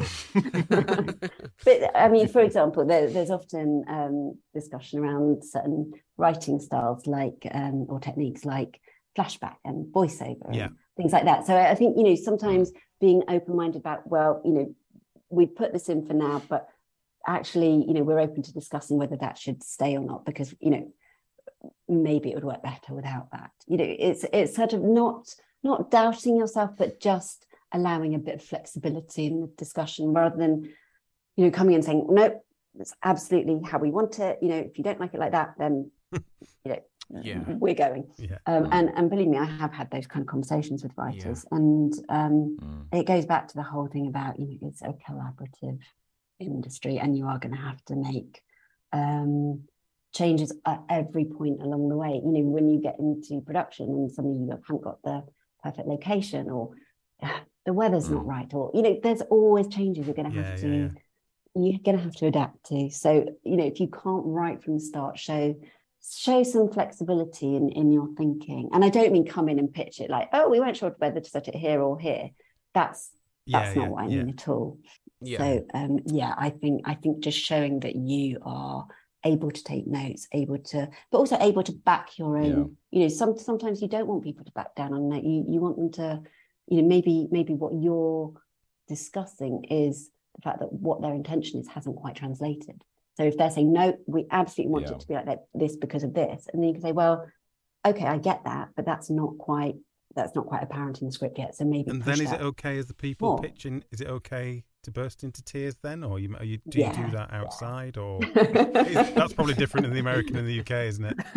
But I mean, for example, there, there's often um, discussion around certain writing styles, like um, or techniques like flashback and voiceover, Yeah. and things like that. So I think you know sometimes being open-minded about, well, you know, we put this in for now, but actually, you know, we're open to discussing whether that should stay or not, because you know maybe it would work better without that. You know, it's it's sort of not not doubting yourself, but just allowing a bit of flexibility in the discussion rather than, you know, coming and saying, no, that's absolutely how we want it. You know, if you don't like it like that, then, you know, Yeah. we're going. Yeah. Um, and, and believe me, I have had those kind of conversations with writers. And um, Mm. it goes back to the whole thing about, you know, it's a collaborative industry and you are going to have to make um, changes at every point along the way. You know, when you get into production and suddenly you haven't got the perfect location, or uh, the weather's not Mm. right, or, you know, there's always changes you're going to Yeah, have yeah, to, yeah. you're going to have to adapt to. So, you know, if you can't write from the start, show show some flexibility in, in your thinking. And I don't mean come in and pitch it like, oh, we weren't sure whether to set it here or here. That's that's Yeah, not yeah, what I yeah. mean at all. Yeah. So um, yeah, I think I think just showing that you are able to take notes, able to, but also able to back your own. Yeah. You know, some sometimes you don't want people to back down on that. You you want them to, you know, maybe maybe what you're discussing is the fact that what their intention is hasn't quite translated. So if they're saying no, we absolutely want Yeah. it to be like that, this because of this, and then you can say, well, okay, I get that, but that's not quite that's not quite apparent in the script yet. So maybe And push then is that. it okay as the people more. pitching? Is it okay to burst into tears then, or you, are you do you Yeah, do that yeah. outside, or is- that's probably different in the American and the U K, isn't it?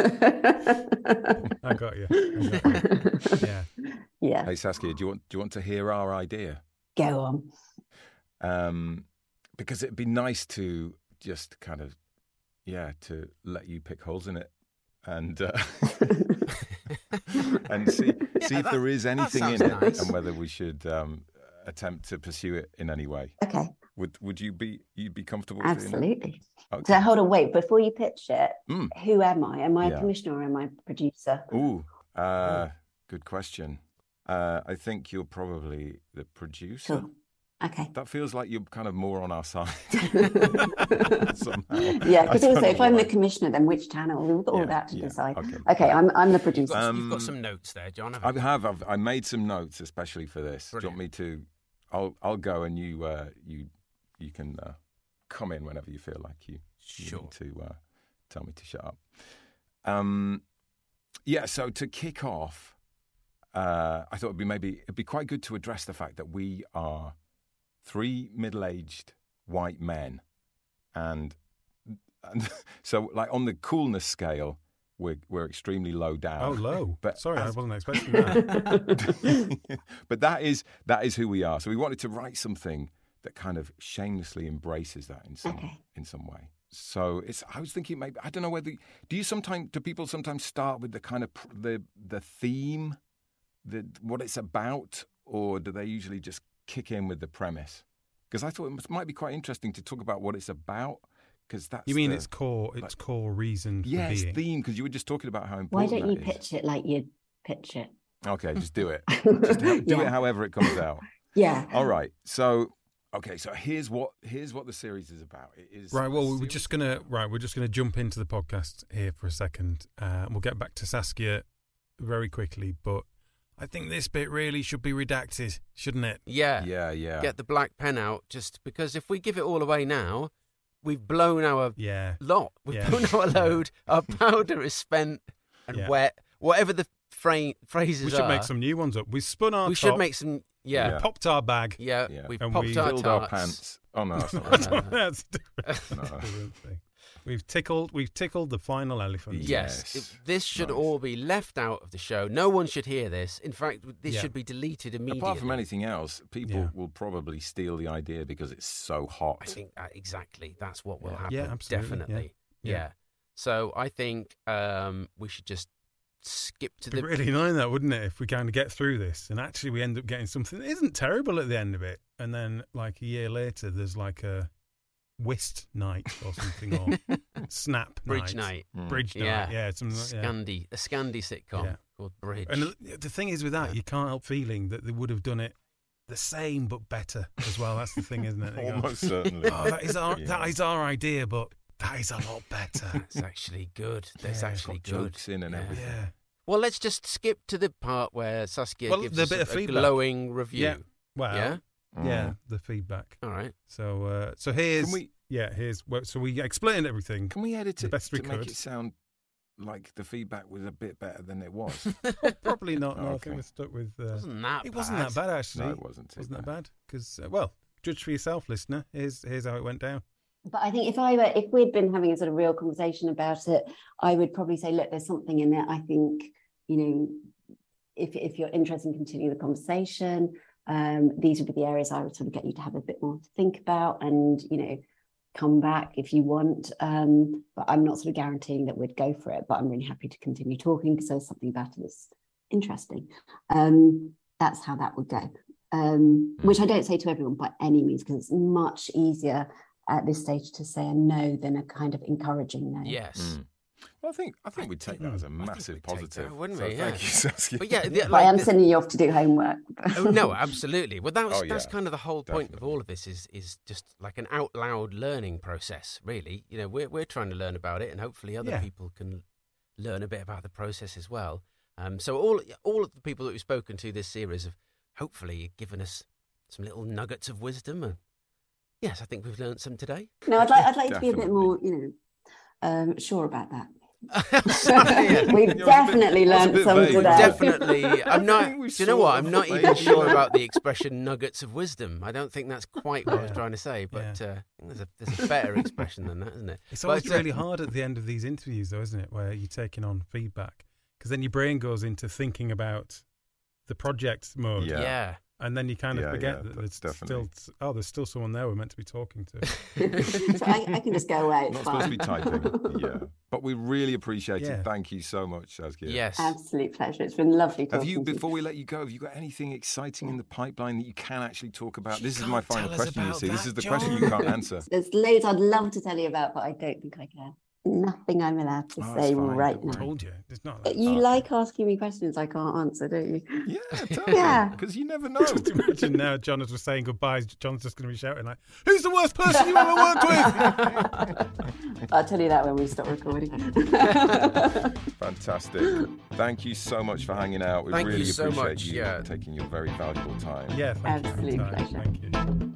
I got you. I got you. Yeah. Yeah, Hey Saskia, do you want do you want to hear our idea? go on. Um, because it'd be nice to just kind of, yeah, to let you pick holes in it and uh, and see see if that- there is that anything in sounds it nice. and whether we should um, attempt to pursue it in any way. Okay. Would Would you be you'd be comfortable doing that? Absolutely. Okay. So hold on, wait. Before you pitch it, Mm. who am I? Am I Yeah. a commissioner or am I a producer? Ooh, uh, good question. Uh, I think you're probably the producer. Cool. Okay. That feels like you're kind of more on our side. Somehow. Yeah, I because don't also know if I'm why. the commissioner, then which channel? We've got all Yeah, that to yeah, decide. okay. Okay, I'm I'm the You've producer. got, Um, you've got some notes there, John. I haven't you? have. I've, I made some notes especially for this. Brilliant. Do you want me to? I'll I'll go and you uh, you you can uh, come in whenever you feel like you, you Sure. need to uh, tell me to shut up. Um, yeah. So to kick off, uh, I thought it'd be maybe it'd be quite good to address the fact that we are three middle-aged white men, and and so like on the coolness scale, we're we're extremely low down. Oh, low. But Sorry, I as- wasn't expecting that. but that is that is who we are. So we wanted to write something that kind of shamelessly embraces that in some Okay. in some way. So it's. I was thinking maybe I don't know whether do you sometimes do people sometimes start with the kind of pr- the the theme, the what it's about, or do they usually just kick in with the premise? Because I thought it must- might be quite interesting to talk about what it's about. Because that's You mean the, its core, its like- core reason yeah, for it's being? theme because you were just talking about how Why important. don't you that is. pitch it like you pitch it? Okay, just do it. Just do Yeah. it however it comes out. Yeah. All right. So, okay. So here's what here's what the series is about. It is Right. Well, a we're series- just gonna right. We're just gonna jump into the podcast here for a second. Uh, we'll get back to Saskia very quickly, but I think this bit really should be redacted, shouldn't it? Yeah. Yeah, yeah. Get the black pen out, just because if we give it all away now, we've blown our Yeah. lot. We've Yeah. blown our load. Our powder is spent and Yeah. wet. Whatever the fra- phrases We should are, make some new ones up. We spun our we top, should make some. Yeah. we Yeah. popped our bag. Yeah. We've And popped we our Filled our tarts. pants. Oh no, that's not No, right. no, no. That's different. No. Different thing. We've tickled. We've tickled the final elephant. Yes, Yes. it- this should Nice. all be left out of the show. No one should hear this. In fact, this Yeah. should be deleted immediately. Apart from anything else, people Yeah. will probably steal the idea because it's so hot. I think uh, exactly that's what will Yeah. happen. Yeah, absolutely, Definitely. yeah. Yeah. Yeah. So I think um, we should just skip to It'd the. be really annoying, that, wouldn't it, if we kind of get through this and actually we end up getting something that isn't terrible at the end of it, and then like a year later there's like a whist night or something, or snap Bridge night, night. Mm. bridge Yeah. night, yeah, something like yeah. Scandi, a Scandi sitcom Yeah. called Bridge. And the- the thing is with that, Yeah. you can't help feeling that they would have done it the same but better as well. That's the thing, isn't it? They go, Almost certainly. oh, that is our Yeah. that is our idea, but that is a lot better. That's actually good. That's Yeah. actually Got good. jokes in and Yeah. everything. Yeah. Well, let's just skip to the part where Saskia Well, gives the us bit a, of a feedback. glowing review. Yeah. Well, Yeah? yeah, Mm. the feedback. All right. So, uh, so here's Can we yeah, here's well, so we explained everything. can we edit The it best we to make could. it sound like the feedback was a bit better than it was? Probably not. No, I Okay. think we're stuck with. Uh, Wasn't that it wasn't that bad actually. No, it wasn't. too Wasn't that bad? Because uh, well, judge for yourself, listener. Here's here's how it went down. But I think if I were, if we'd been having a sort of real conversation about it, I would probably say, look, there's something in it. I think, you know, if if you're interested in continuing the conversation, um, these would be the areas I would sort of get you to have a bit more to think about, and you know, come back if you want. Um, but I'm not sort of guaranteeing that we'd go for it. But I'm really happy to continue talking because there's something about it that's interesting. Um, that's how that would go. Um, which I don't say to everyone by any means, because it's much easier at this stage to say a no than a kind of encouraging no. Yes. Mm. Well, I think I think I we'd take think- that as a I think massive we'd take positive, that, wouldn't So we? Yeah. Thank you, Saskia. But yeah, the- But like I am the- sending you off to do homework. oh, no, absolutely. Well, that was, Oh, that's yeah, kind of the whole point of definitely. all of this is is just like an out loud learning process. Really, you know, we're we're trying to learn about it, and hopefully other Yeah. people can learn a bit about the process as well. Um, so all all of the people that we've spoken to this series have hopefully given us some little nuggets of wisdom. And yes, I think we've learned some today. No, I'd like I'd like to be a bit Definitely. more, you know, um, sure about that. Sorry, yeah. We've It was a bit- definitely it was a learned bit some vague. today. Definitely. I'm not. I think we Do you know what? sort I'm of not made even it. sure about the expression "nuggets of wisdom." I don't think that's quite what I was Yeah. trying to say, but Yeah. uh, I think there's a there's a better expression than that, isn't it? It's always But, uh, really hard at the end of these interviews, though, isn't it? Where you're taking on feedback, because then your brain goes into thinking about the project mode. Yeah. Yeah. And then you kind of Yeah, forget yeah, that there's definitely. still oh, there's still someone there we're meant to be talking to. So I, I can just go away. It's Not fine. supposed to be typing. Yeah. But we really appreciate Yeah. it. Thank you so much, Saskia. Yes. Absolute pleasure. It's been lovely talking Have you, to you. before we let you go, have you got anything exciting in the pipeline that you can actually talk about? She This is can't my final tell us question, you about see. This that, is the John. question you can't answer. There's loads I'd love to tell you about, but I don't think I can. Nothing I'm allowed to Oh, say that's fine, right don't I worry. now. told you. It's not But like you Okay. like asking me questions I can't answer, don't you? Yeah, totally. Yeah. Because you never know. Just imagine now John as we're saying goodbyes, John's just going to be shouting like, who's the worst person you ever worked with? I'll tell you that when we stop recording. Fantastic. Thank you so much for hanging out. We Thank you really so appreciate much, you yeah. taking your very valuable time. Yeah, thank Absolute you. for your time. pleasure. Thank you.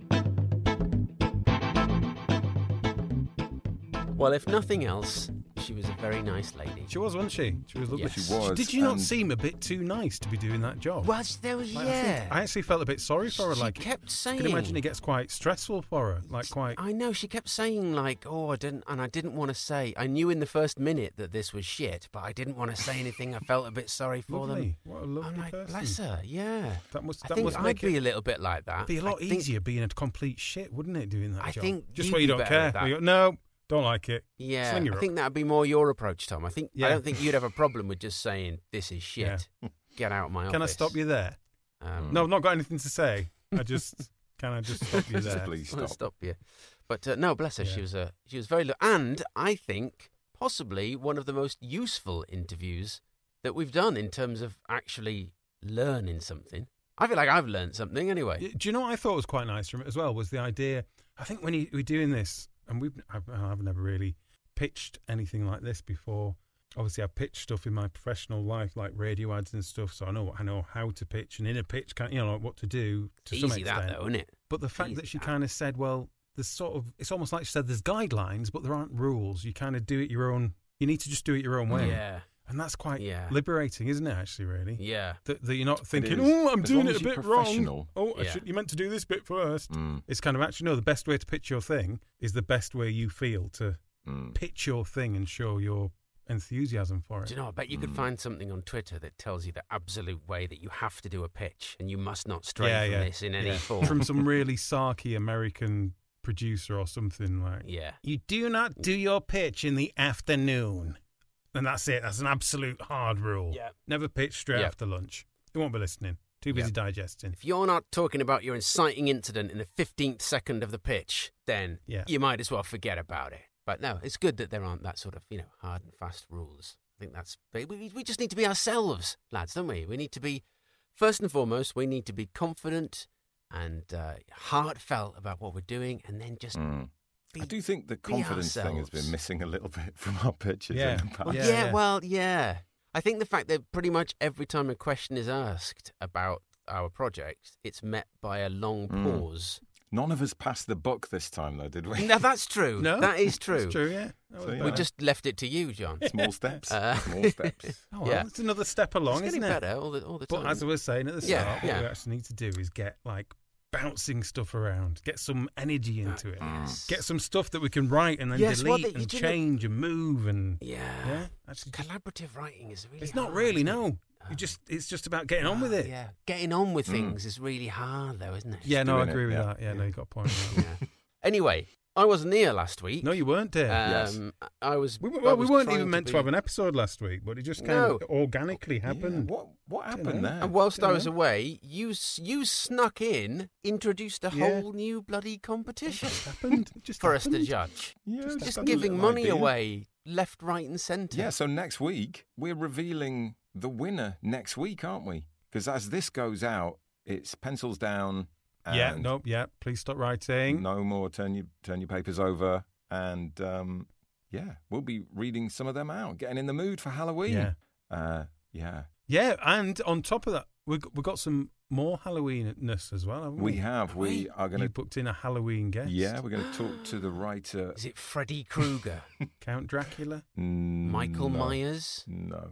Well, if nothing else, she was a very nice lady. She was, wasn't she? She was lovely. Yes. She was, Did you not and- seem a bit too nice to be doing that job? Well, there was, Like, I, yeah. think, I actually felt a bit sorry for her. She Like, kept I saying. can imagine it gets quite stressful for her. Like, quite. I know, she kept saying, like, oh, I didn't, and I didn't want to say. I knew in the first minute that this was shit, but I didn't want to say anything. I felt a bit sorry for them. Lovely. What a lovely I'm like, person. bless her, yeah. That must. I That think must I'd make be it a little bit like that. be a lot I think- easier being a complete shit, wouldn't it? Doing that I job. think just you'd where you be don't better care. at that. Where you go, no, don't like it. Yeah, Sling her I up. think that'd be more your approach, Tom. I think Yeah. I don't think you'd have a problem with just saying this is shit. Get out of my office. Can I stop you there? Um, No, I've not got anything to say. I just can I just stop you Just there? please I'll stop. stop you. But uh, no, bless her. She Yeah. was a she was very lo- and I think possibly one of the most useful interviews that we've done in terms of actually learning something. I feel like I've learned something anyway. Do you know what I thought was quite nice from it as well? Was the idea? I think when you, we're doing this, and we've I've, I've never really pitched anything like this before. Obviously, I've pitched stuff in my professional life, like radio ads and stuff. So I know I know how to pitch, and in a pitch, can you know like what to do to some Easy extent. that though, isn't it? But the fact Easy that she that. kind of said, well, there's sort of, it's almost like she said, there's guidelines, but there aren't rules. You kind of do it your own. You need to just do it your own way. Yeah, And that's quite Yeah. liberating, isn't it? Actually, really. yeah. That, that you're not thinking, is. oh, I'm As doing long it as a you're bit wrong. professional. Oh, I Yeah. should, you meant to do this bit first. Mm, It's kind of actually, no, the best way to pitch your thing is the best way you feel to mm. pitch your thing and show your enthusiasm for it. Do you know? I bet you could Mm. find something on Twitter that tells you the absolute way that you have to do a pitch, and you must not stray Yeah, from yeah, this in any yeah. form. From some really sarky American producer or something like, yeah. you do not do your pitch in the afternoon. And that's it. That's an absolute hard rule. Yeah. Never pitch straight Yeah. after lunch. They won't be listening. Too busy Yeah. digesting. If you're not talking about your inciting incident in the fifteenth second of the pitch, then Yeah. you might as well forget about it. But no, it's good that there aren't that sort of, you know, hard and fast rules. I think that's... We, we just need to be ourselves, lads, don't we? We need to be... First and foremost, we need to be confident and uh, heartfelt about what we're doing, and then just Mm. be... I do think the be confidence thing has ourselves. been missing a little bit from our pitches Yeah. in the past. Well, Yeah, yeah, yeah. well, yeah. I think the fact that pretty much every time a question is asked about our project, it's met by a long Mm. pause. None of us passed the buck this time, though, did we? No, that's true. No? That is true. That's true, yeah. That So, was yeah. We better. just left it to you, John. Small steps. Uh, Small steps. Oh, well, yeah. it's another step along, it's isn't getting it? better all the, all the But time. as I was saying at the Yeah, start, what yeah. we actually need to do is get like bouncing stuff around, get some energy into it, Yes. get some stuff that we can write and then Yes, well, delete the- and you know- change and move and Yeah. yeah, actually, just- Collaborative writing is really it's not hard, really isn't no. it? You Um, just it's just about getting on with ah, it. Yeah. Getting on with Mm. things is really hard, though, isn't it? Yeah, no, I doing it, agree with yeah. that. Yeah, no, you got a point. with that. Yeah. Anyway, I wasn't here last week. No, you weren't, dear. Yes. Um, I was. we, I well, we was weren't trying even meant to, be- have an episode last week, but it just kind No. of organically Yeah, happened. What what Dunno. happened there? And whilst I Dunno. was away, you s- you snuck in, introduced a Yeah. whole new bloody competition It happened. It just for us to happened. judge. Yeah, Just Just had a giving little money idea. away left, right, and centre. Yeah, so next week we're revealing the winner next week, aren't we? Because as this goes out, it's pencils down. And Yeah, nope, yeah. Please stop writing. no more turn your turn your papers over, and um, yeah, we'll be reading some of them out, getting in the mood for Halloween. Yeah. uh, yeah. Yeah, and on top of that, we've got, we've got some more Halloweenness as well, haven't we? We have. We we? are going You to. booked in a Halloween guest. Yeah, we're going to talk to the writer Is it Freddy Krueger? Count Dracula. Mm, Michael no. Myers? No,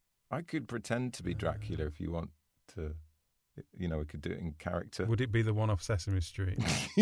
I could pretend to be Dracula if you want to. You know, we could do it in character. Would it be the one off Sesame Street?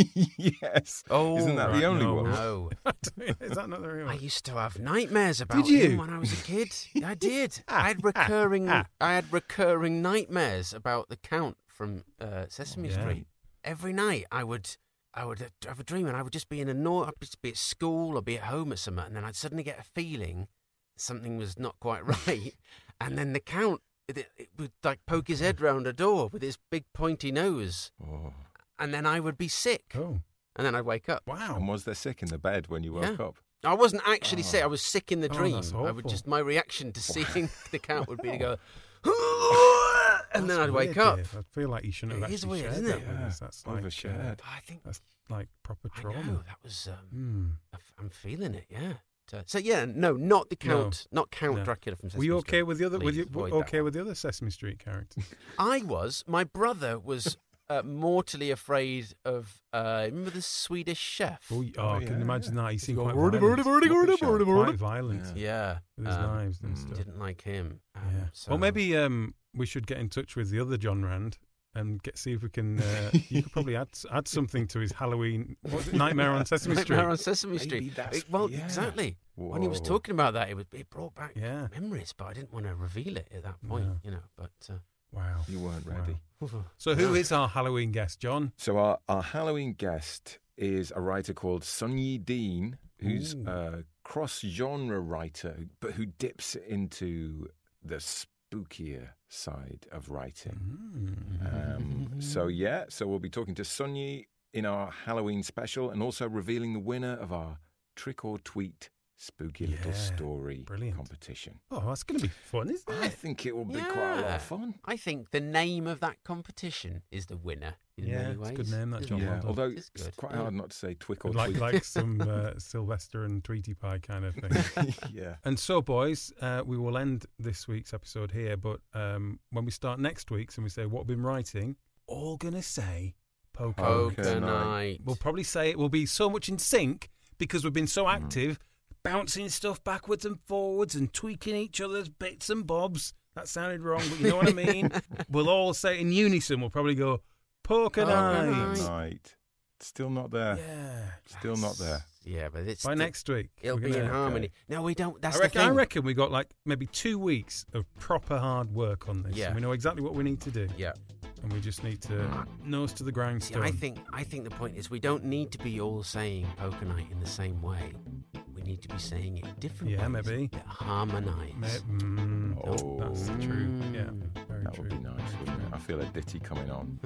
Yes. Oh, Isn't that right, the only no. one? No. Is that not the real I one? used to have nightmares about you? him when I was a kid. I did. Ah, I had recurring ah, I had recurring nightmares about the Count from uh, Sesame Yeah. Street. Every night I would I would have a dream, and I would just be in a nor- I'd just be at school or be at home at something, and then I'd suddenly get a feeling something was not quite right, and then the Count it, it would like poke his head round a door with his big pointy nose, Oh. and then I would be sick, Oh, and then I'd wake up. wow. And was there sick in the bed when you woke Yeah. up? I wasn't actually Oh. sick. I was sick in the Oh, dream. that's I would awful. just my reaction to seeing the Count would be to go, and then That's I'd wake weird, up. Dave. I feel like you shouldn't have It is actually weird, shared isn't that it? with Yeah. us. That's like, uh, Overshared. I think that's like proper I trauma. know that was. Um, Hmm. I f- I'm feeling it. Yeah. So, so yeah, no, not the Count, not Count No. Dracula from Sesame Were you okay Street. with the other? Were Please you avoid okay that with the other Sesame Street characters? I was. My brother was uh, mortally afraid of. Uh, remember the Swedish Chef? Oh, y- oh, Oh, I can yeah, imagine that. He He'd seemed go, quite "Birdie, violent. birdie, birdie, birdie, Puppet show. birdie, birdie." Quite violent Yeah. Yeah. with his um, knives and mm. stuff. Didn't like him. Um, Yeah. so- Well, maybe um, we should get in touch with the other John Rand and get see if we can. Uh, you could probably add add something to his Halloween. What was it? Nightmare on Sesame Street. Nightmare on Sesame Maybe Street. that's- It- well, yeah. exactly. When he was Whoa. talking about that, it was it brought back Yeah. memories, but I didn't want to reveal it at that point, No. you know. But Wow. You weren't Wow. ready. uh, So who is our Halloween guest, John? So our, our Halloween guest is a writer called Sunyi Dean, who's Ooh. a cross-genre writer, but who dips into the spookier side of writing. Mm. Um, so yeah, so we'll be talking to Sunyi in our Halloween special, and also revealing the winner of our Trick or Tweet Spooky Little Yeah, Story brilliant. competition. Oh, that's going to be fun, isn't I it? think it will be quite a lot Yeah. of fun. I think the name of that competition is the winner in Yeah, many it's a ways. good name, that, isn't John. it? well Yeah, done. although It's it's good, quite yeah. hard not to say Twick or like Tweet. like some uh, Sylvester and Tweety Pie kind of thing. Yeah. And so, boys, uh, we will end this week's episode here. But um, when we start next week's and we say what we've been writing, all gonna say poker. Poker Poker night. night. We'll probably say it will be so much in sync because we've been so Mm. active, bouncing stuff backwards and forwards and tweaking each other's bits and bobs. That sounded wrong, but you know what I mean. We'll all say it in unison. We'll probably go poker, Poker night. night. Night. Still not there. Yeah. Still not there. Yeah, but it's By the- next week, It'll we're be in gonna- harmony. No, we don't. That's I reckon, the I thing. reckon we got like maybe two weeks of proper hard work on this. Yeah. And we know exactly what we need to do. Yeah. And we just need to nose to the See, grindstone. I think I think the point is we don't need to be all saying poker night in the same way. We need to be saying it different Yeah, ways maybe. that harmonise. Ma- mm, Oh. that's true. Yeah, Mm. very That true. would be nice, wouldn't it? I feel a ditty coming on.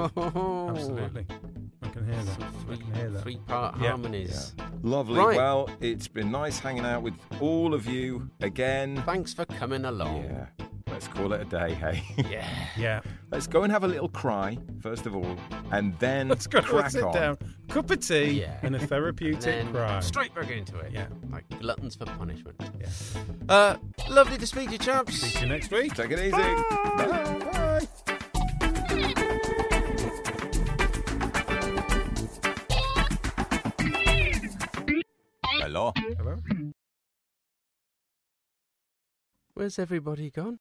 Absolutely. I can hear that. I can hear that. Three part Yeah. harmonies. Lovely. Right. Well, it's been nice hanging out with all of you again. Thanks for coming along. Yeah. Let's call it a day, hey? Yeah. Yeah. Let's go and have a little cry, first of all, and then Let's go crack sit on. down. Cup of tea Yeah. and a And therapeutic then cry. straight back into it. Yeah. Like gluttons for punishment. Yeah. Uh, lovely to speak to you, chaps. See you next week. Take it easy. Bye. Hello. Hello. Where's everybody gone?